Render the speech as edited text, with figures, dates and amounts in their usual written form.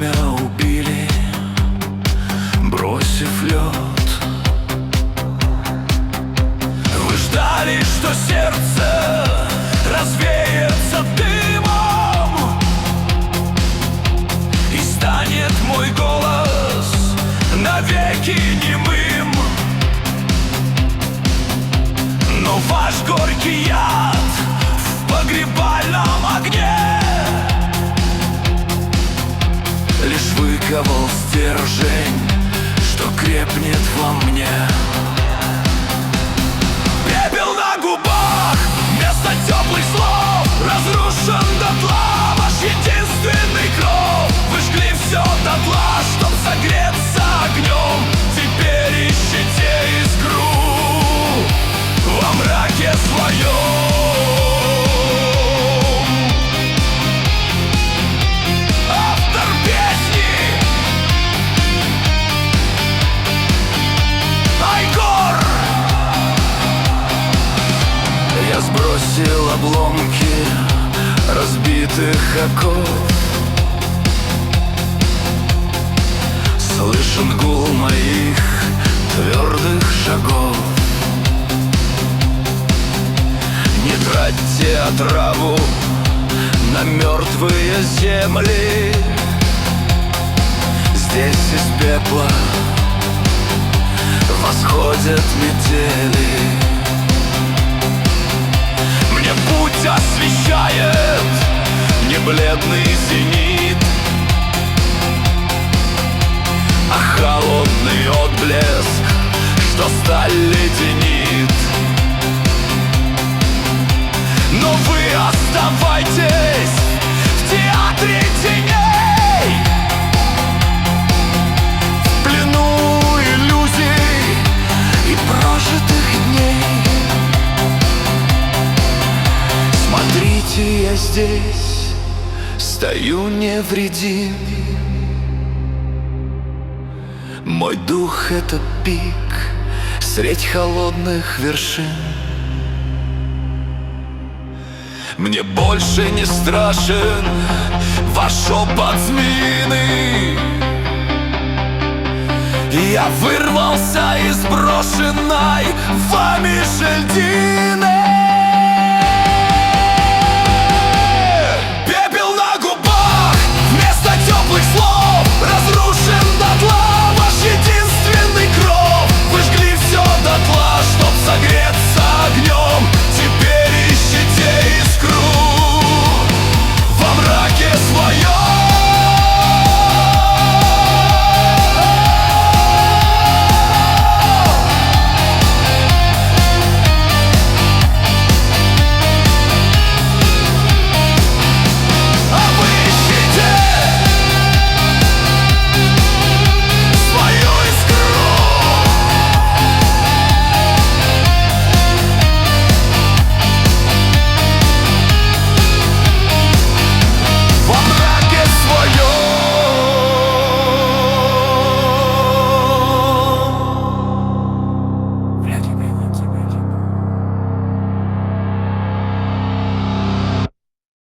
время убили, бросив лед. Вы ждали, что сердце развеется дымом, и станет мой голос навеки немым. Но ваш горький яд в погребальном огне лишь выковал стержень, что крепнет во мне. Пепел на губах вместо теплых слов, разрушен дотла ваш единственный кров. Вы жгли все дотла, чтоб согреться огнем. Теперь ищите искру во мраке своем. Автор песни Айгор. Я сбросил обломки разбитых оков. Слышен гул моих твердых шагов. Не тратьте отраву на мертвые земли. Здесь из пепла восходят метели. Мне путь освещает не бледный зенит, а холодный отблеск, что сталь леденит. Но вы оставайтесь в театре теней, в плену иллюзий и прожитых дней. Смотрите, я здесь стою невредим. Мой дух — это пик средь холодных вершин. Мне больше не страшен ваш шепот змеиный. Я вырвался из брошенной вами же льдины.